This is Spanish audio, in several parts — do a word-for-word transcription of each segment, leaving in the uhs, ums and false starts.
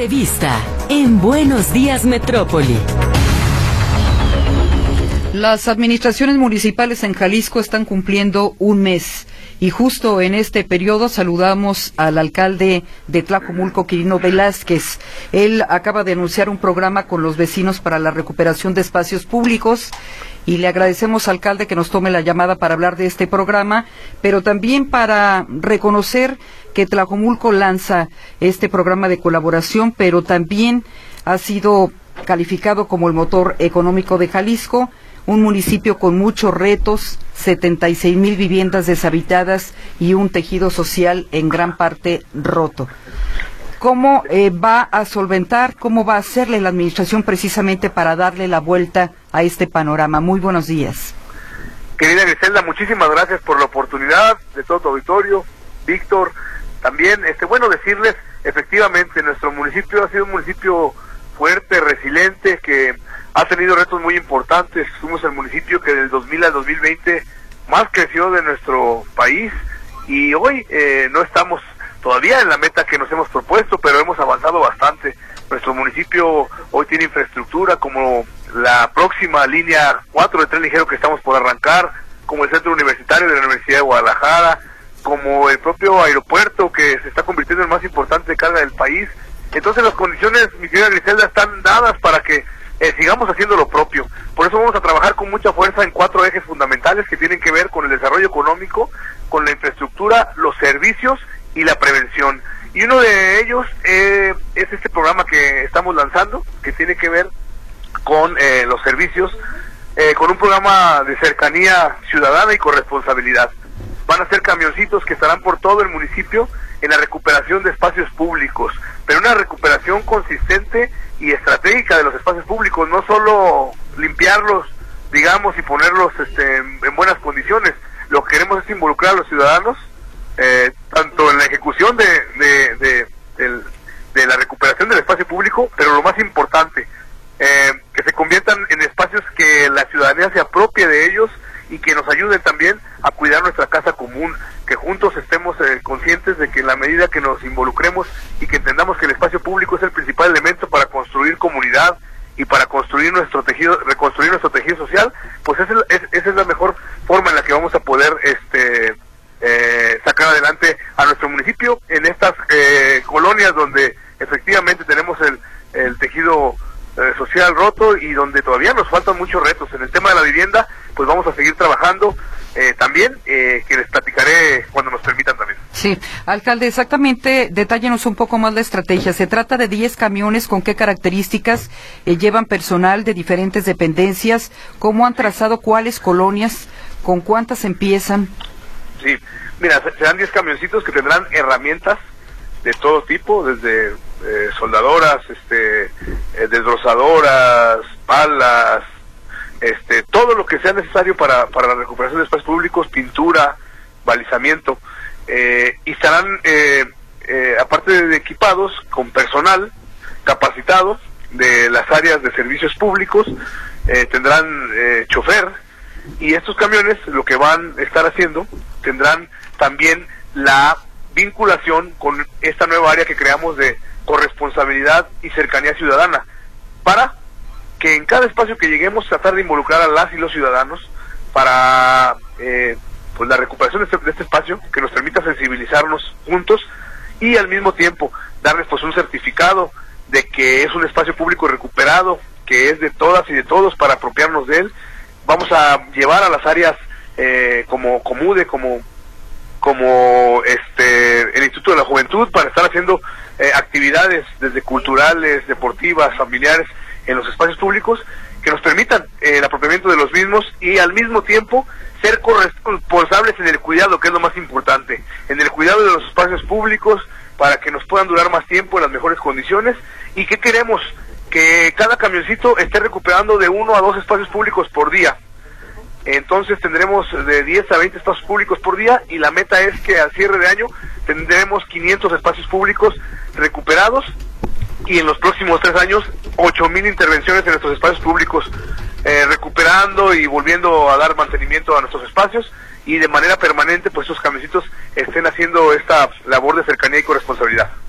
Revista en Buenos Días Metrópoli. Las administraciones municipales en Jalisco están cumpliendo un mes y justo en este periodo saludamos al alcalde de Tlajomulco, Quirino Velázquez. Él acaba de anunciar un programa con los vecinos para la recuperación de espacios públicos y le agradecemos, alcalde, que nos tome la llamada para hablar de este programa, pero también para reconocer que Tlajomulco lanza este programa de colaboración, pero también ha sido calificado como el motor económico de Jalisco, un municipio con muchos retos, setenta y seis mil viviendas deshabitadas y un tejido social en gran parte roto. ¿Cómo eh, va a solventar, cómo va a hacerle la administración precisamente para darle la vuelta a este panorama? Muy buenos días. Querida Griselda, muchísimas gracias por la oportunidad de todo tu auditorio. Víctor, también, este, bueno, decirles, efectivamente, nuestro municipio ha sido un municipio fuerte, resiliente, que ha tenido retos muy importantes. Fuimos el municipio que del dos mil al dos mil veinte más creció de nuestro país y hoy eh, no estamos todavía en la meta que nos hemos propuesto, pero hemos avanzado bastante. Nuestro municipio hoy tiene infraestructura como la próxima línea cuatro de tren ligero que estamos por arrancar, como el centro universitario de la Universidad de Guadalajara, como el propio aeropuerto que se está convirtiendo en el más importante de carga del país. Entonces las condiciones, mi querida Griselda, están dadas para que eh, sigamos haciendo lo propio. Por eso vamos a trabajar con mucha fuerza en cuatro ejes fundamentales que tienen que ver con el desarrollo económico, con la infraestructura, los servicios y la prevención. Y uno de ellos eh, es este programa que estamos lanzando, que tiene que ver con eh, los servicios, eh, con un programa de cercanía ciudadana y corresponsabilidad. Van a ser camioncitos que estarán por todo el municipio en la recuperación de espacios públicos, pero una recuperación consistente y estratégica de los espacios públicos, no solo limpiarlos, digamos, y ponerlos este, en, en buenas condiciones. Lo que queremos es involucrar a los ciudadanos, eh, tanto en la ejecución de, de, de, de, de la recuperación del espacio público, pero lo más importante, eh, que se conviertan en espacios que la ciudadanía se apropie de ellos y que nos ayuden también a cuidar nuestra casa común, que juntos estemos eh, conscientes de que en la medida que nos involucremos y que entendamos que el espacio público es el principal elemento para construir comunidad y para construir nuestro tejido, reconstruir nuestro tejido social, pues esa es, es, esa es la mejor forma en la que vamos a poder este eh, sacar adelante a nuestro municipio en estas eh, colonias donde efectivamente tenemos el, el tejido eh, social roto y donde todavía nos faltan muchos retos. En el tema de la vivienda, pues vamos a seguir trabajando eh, también, eh, que les platicaré cuando nos permitan también. Sí, alcalde, exactamente, detállenos un poco más la estrategia. Se trata de diez camiones, ¿con qué características eh, llevan personal de diferentes dependencias? ¿Cómo han trazado cuáles colonias? ¿Con cuántas empiezan? Sí, mira, serán diez camioncitos que tendrán herramientas de todo tipo, desde eh, soldadoras, este, eh, desbrozadoras, palas, este, todo lo que sea necesario para, para la recuperación de espacios públicos, pintura, balizamiento, eh, y estarán, eh, eh, aparte de equipados, con personal capacitado de las áreas de servicios públicos, eh, tendrán eh, chofer, y estos camiones lo que van a estar haciendo, tendrán también la vinculación con esta nueva área que creamos de corresponsabilidad y cercanía ciudadana, para que en cada espacio que lleguemos tratar de involucrar a las y los ciudadanos para eh, pues la recuperación de este, de este espacio, que nos permita sensibilizarnos juntos y al mismo tiempo darles pues un certificado de que es un espacio público recuperado, que es de todas y de todos para apropiarnos de él. Vamos a llevar a las áreas eh, como Comude, como como este el Instituto de la Juventud, para estar haciendo eh, actividades desde culturales, deportivas, familiares en los espacios públicos que nos permitan eh, el apropiamiento de los mismos y al mismo tiempo ser corresponsables en el cuidado, que es lo más importante, en el cuidado de los espacios públicos para que nos puedan durar más tiempo en las mejores condiciones. ¿Y qué queremos? Que cada camioncito esté recuperando de uno a dos espacios públicos por día. Entonces tendremos de diez a veinte espacios públicos por día y la meta es que al cierre de año tendremos quinientos espacios públicos recuperados y en los próximos tres años ocho mil intervenciones en nuestros espacios públicos, eh, recuperando y volviendo a dar mantenimiento a nuestros espacios y de manera permanente pues estos camioncitos estén haciendo esta labor de cercanía y corresponsabilidad.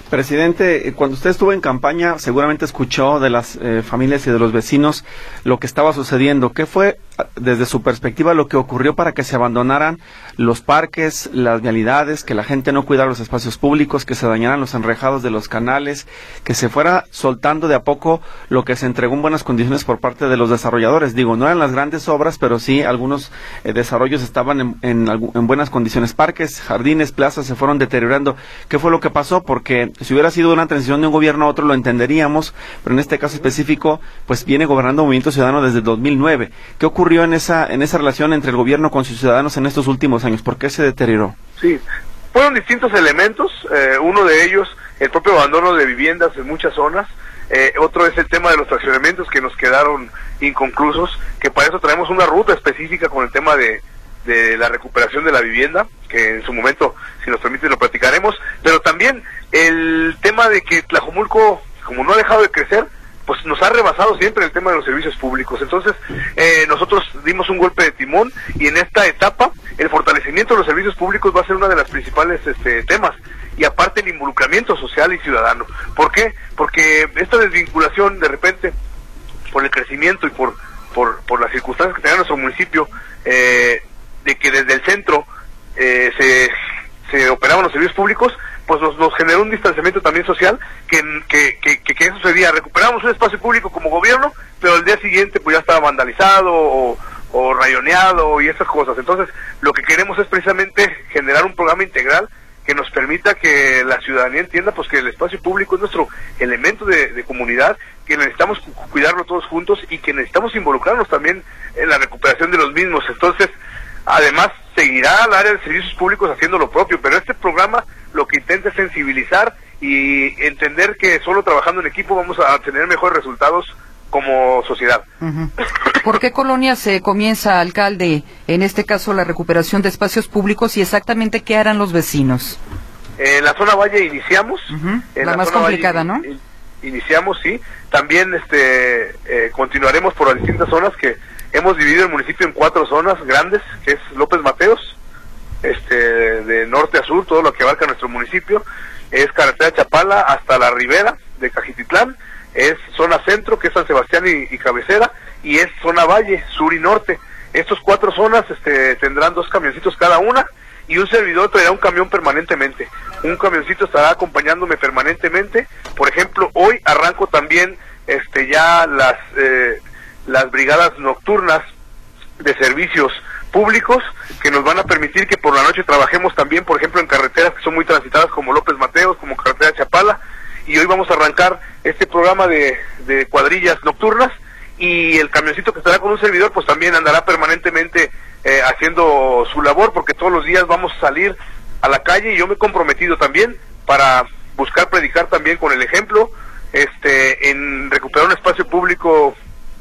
Presidente, cuando usted estuvo en campaña, seguramente escuchó de las eh, familias y de los vecinos lo que estaba sucediendo. ¿Qué fue, desde su perspectiva, lo que ocurrió para que se abandonaran los parques, las vialidades, que la gente no cuidara los espacios públicos, que se dañaran los enrejados de los canales, que se fuera soltando de a poco lo que se entregó en buenas condiciones por parte de los desarrolladores? Digo, no eran las grandes obras, pero sí algunos eh, desarrollos estaban en, en, en buenas condiciones. Parques, jardines, plazas se fueron deteriorando. ¿Qué fue lo que pasó? Porque si hubiera sido una transición de un gobierno a otro lo entenderíamos, pero en este caso específico, pues viene gobernando Movimiento Ciudadano desde dos mil nueve. ¿Qué ocurrió en esa en esa relación entre el gobierno con sus ciudadanos en estos últimos años? ¿Por qué se deterioró? Sí, fueron distintos elementos, eh, uno de ellos, el propio abandono de viviendas en muchas zonas, eh, otro es el tema de los fraccionamientos que nos quedaron inconclusos, que para eso traemos una ruta específica con el tema de de la recuperación de la vivienda, que en su momento, si nos permite, lo platicaremos, pero también el tema de que Tlajomulco, como no ha dejado de crecer, pues nos ha rebasado siempre el tema de los servicios públicos. Entonces, eh, nosotros dimos un golpe de timón, y en esta etapa, el fortalecimiento de los servicios públicos va a ser uno de los principales este, temas, y aparte el involucramiento social y ciudadano. ¿Por qué? Porque esta desvinculación, de repente, por el crecimiento y por, por, por las circunstancias que tenía nuestro municipio, eh, de que desde el centro eh, se, se operaban los servicios públicos, pues nos, nos generó un distanciamiento también social, que, que, que, que, que eso sería, recuperamos un espacio público como gobierno, pero al día siguiente pues ya estaba vandalizado o, o rayoneado y esas cosas. Entonces, lo que queremos es precisamente generar un programa integral que nos permita que la ciudadanía entienda pues que el espacio público es nuestro elemento de, de comunidad, que necesitamos cuidarlo todos juntos y que necesitamos involucrarnos también en la recuperación de los mismos. Entonces, además, seguirá el área de servicios públicos haciendo lo propio, pero este programa lo que intenta es sensibilizar y entender que solo trabajando en equipo vamos a tener mejores resultados como sociedad. Uh-huh. ¿Por qué colonia se comienza, alcalde, en este caso la recuperación de espacios públicos, y exactamente qué harán los vecinos? En la zona Valle iniciamos. Uh-huh. En la, la más complicada, Valle, ¿no? Iniciamos, sí. También este eh, continuaremos por las distintas zonas que hemos dividido el municipio en cuatro zonas grandes, que es López Mateos, este, de norte a sur, todo lo que abarca nuestro municipio, es carretera Chapala hasta la ribera de Cajititlán, es zona centro, que es San Sebastián y, y Cabecera, y es zona valle, sur y norte. Estas cuatro zonas este, tendrán dos camioncitos cada una, y un servidor traerá un camión permanentemente. Un camioncito estará acompañándome permanentemente. Por ejemplo, hoy arranco también este, ya las... Eh, las brigadas nocturnas de servicios públicos, que nos van a permitir que por la noche trabajemos también, por ejemplo, en carreteras que son muy transitadas como López Mateos, como carretera Chapala, y hoy vamos a arrancar este programa de, de cuadrillas nocturnas, y el camioncito que estará con un servidor pues también andará permanentemente eh, haciendo su labor, porque todos los días vamos a salir a la calle, y yo me he comprometido también para buscar predicar también con el ejemplo, este, en recuperar un espacio público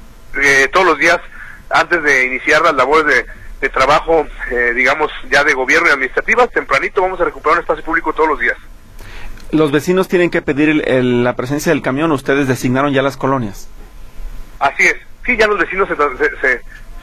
Eh, todos los días antes de iniciar las labores de, de trabajo, eh, digamos, ya de gobierno y administrativas. Tempranito vamos a recuperar un espacio público todos los días. ¿Los vecinos tienen que pedir el, el, la presencia del camión? ¿Ustedes designaron ya las colonias? Así es, sí, ya los vecinos se, se, se,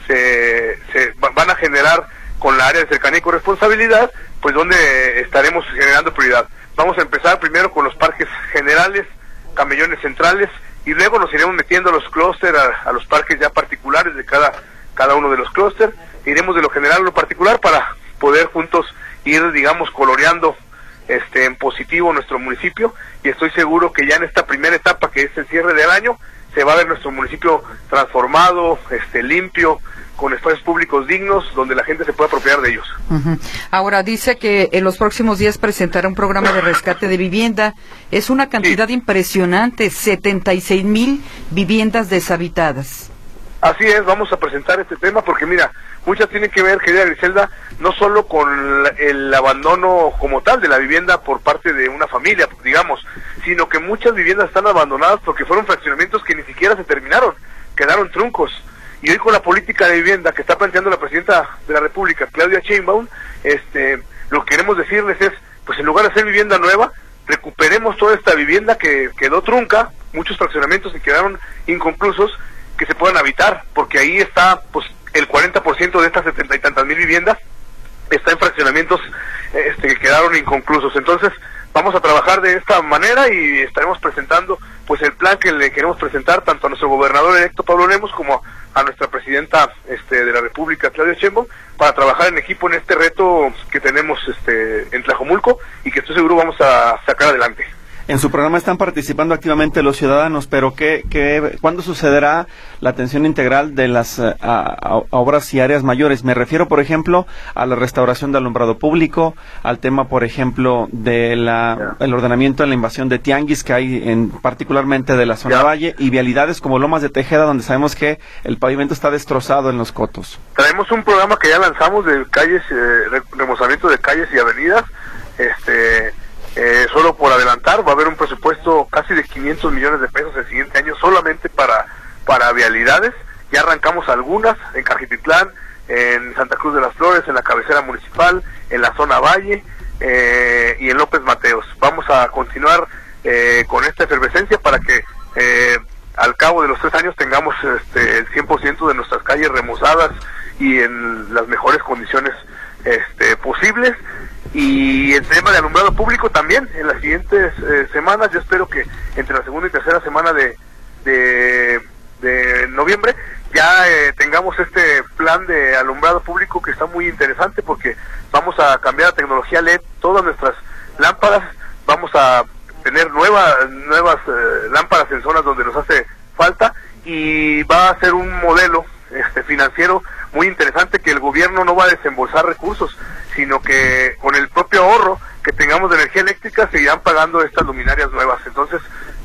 se, se van a generar con la área de cercanía y corresponsabilidad, pues donde estaremos generando prioridad. Vamos a empezar primero con los parques generales, camellones centrales, y luego nos iremos metiendo a los clústeres, a, a los parques ya particulares de cada cada uno de los clústeres. Iremos de lo general a lo particular para poder juntos ir, digamos, coloreando este en positivo nuestro municipio, y estoy seguro que ya en esta primera etapa, que es el cierre del año, se va a ver nuestro municipio transformado, este limpio, con espacios públicos dignos, donde la gente se pueda apropiar de ellos. Uh-huh. Ahora, dice que en los próximos días presentará un programa de rescate de vivienda. Es una cantidad sí. impresionante, setenta y seis mil viviendas deshabitadas. Así es, vamos a presentar este tema, porque mira, muchas tienen que ver, querida Griselda, no solo con el abandono como tal de la vivienda por parte de una familia, digamos, sino que muchas viviendas están abandonadas porque fueron fraccionamientos que ni siquiera se terminaron, quedaron truncos. Y hoy con la política de vivienda que está planteando la presidenta de la República, Claudia Sheinbaum, este, lo que queremos decirles es, pues en lugar de hacer vivienda nueva, recuperemos toda esta vivienda que quedó trunca, muchos fraccionamientos que quedaron inconclusos, que se puedan habitar, porque ahí está, pues, el cuarenta por ciento de estas setenta y tantas mil viviendas está en fraccionamientos este, que quedaron inconclusos. Entonces, vamos a trabajar de esta manera y estaremos presentando pues el plan que le queremos presentar tanto a nuestro gobernador electo Pablo Lemos como a nuestra presidenta este de la República, Claudia Sheinbaum, para trabajar en equipo en este reto que tenemos este en Tlajomulco y que estoy seguro vamos a sacar adelante. En su programa están participando activamente los ciudadanos, pero ¿qué, qué, ¿cuándo sucederá la atención integral de las a, a, a obras y áreas mayores? Me refiero, por ejemplo, a la restauración de alumbrado público, al tema, por ejemplo, de la el ordenamiento de la invasión de tianguis que hay en particularmente de la zona ya. valle, y vialidades como Lomas de Tejeda, donde sabemos que el pavimento está destrozado en los cotos. Traemos un programa que ya lanzamos de calles, eh, remozamiento de calles y avenidas, este... Eh, solo por adelantar, va a haber un presupuesto casi de quinientos millones de pesos el siguiente año solamente para para vialidades. Ya arrancamos algunas en Cajititlán, en Santa Cruz de las Flores, en la cabecera municipal, en la zona Valle eh, y en López Mateos. Vamos a continuar eh, con esta efervescencia para que eh, al cabo de los tres años tengamos este, el cien por ciento de nuestras calles remozadas y en las mejores condiciones este, posibles. Y el tema de alumbrado público también, en las siguientes eh, semanas, yo espero que entre la segunda y tercera semana de, de, de noviembre ya eh, tengamos este plan de alumbrado público que está muy interesante porque vamos a cambiar a tecnología L E D todas nuestras lámparas, vamos a tener nuevas nuevas eh, lámparas en zonas donde nos hace falta y va a ser un modelo este financiero muy interesante que el gobierno no va a desembolsar recursos, sino que con el propio ahorro que tengamos de energía eléctrica seguirán pagando estas luminarias nuevas. Entonces,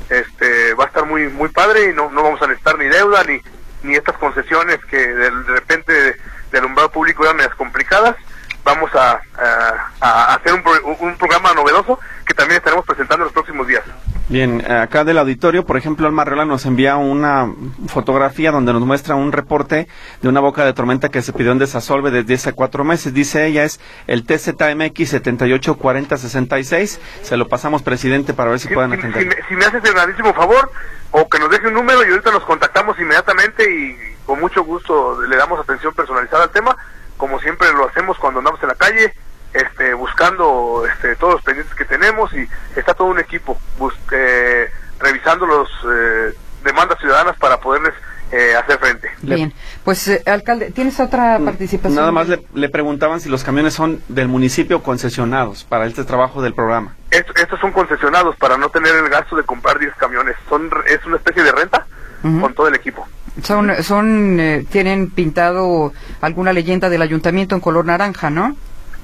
este va a estar muy muy padre y no no vamos a necesitar ni deuda ni ni estas concesiones que de, de repente de, de alumbrado público eran medias complicadas. Vamos a, a, a hacer un, pro, un programa novedoso que también estaremos presentando en los próximos días. Bien, acá del auditorio, por ejemplo, Alma Arreola nos envía una fotografía donde nos muestra un reporte de una boca de tormenta que se pidió en Desasolve desde hace cuatro meses. Dice ella, es el T Z M X setenta y ocho cuarenta sesenta y seis. Se lo pasamos, presidente, para ver si, si pueden atender. Si, si, me, si me haces el grandísimo favor, o que nos deje un número y ahorita nos contactamos inmediatamente y con mucho gusto le damos atención personalizada al tema, como siempre lo hacemos cuando andamos en la calle, este, buscando este, todos los pendientes que tenemos y está todo un equipo bus eh, revisando los eh, demandas ciudadanas para poderles eh, hacer frente. Bien, pues eh, alcalde, ¿tienes otra participación? Nada más le, le preguntaban si los camiones son del municipio concesionados para este trabajo del programa. Est estos son concesionados para no tener el gasto de comprar diez camiones, son es una especie de renta uh-huh. con todo el equipo. Son, son, eh, tienen pintado alguna leyenda del ayuntamiento en color naranja, ¿no?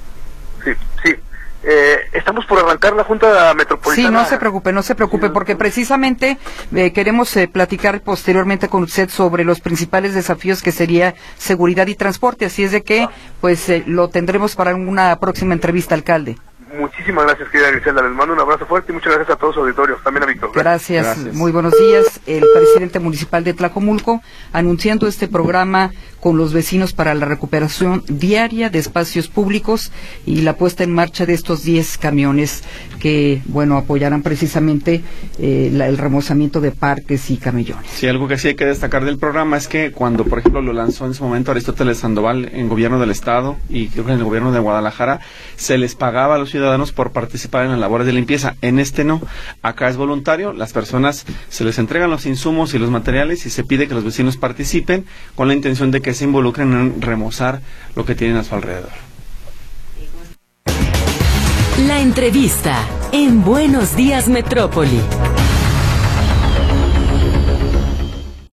Sí, sí. Eh, estamos por arrancar la Junta Metropolitana. Sí, no se preocupe, no se preocupe, porque precisamente eh, queremos eh, platicar posteriormente con usted sobre los principales desafíos que sería seguridad y transporte, así es de que, pues, eh, lo tendremos para una próxima entrevista, alcalde. Muchísimas gracias, querida Griselda. Les mando un abrazo fuerte y muchas gracias a todos los auditorios, también a Víctor. Gracias. gracias, muy buenos días. El presidente municipal de Tlajomulco anunciando este programa con los vecinos para la recuperación diaria de espacios públicos y la puesta en marcha de estos diez camiones que, bueno, apoyarán precisamente eh, la, el remozamiento de parques y camellones. Sí, algo que sí hay que destacar del programa es que cuando, por ejemplo, lo lanzó en su momento Aristóteles Sandoval en gobierno del Estado y creo que en el gobierno de Guadalajara, se les pagaba a los ciudadanos por participar en las labores de limpieza. En este no, acá es voluntario, las personas se les entregan los insumos y los materiales y se pide que los vecinos participen con la intención de que se involucren en remozar lo que tienen a su alrededor. La entrevista en Buenos Días Metrópoli.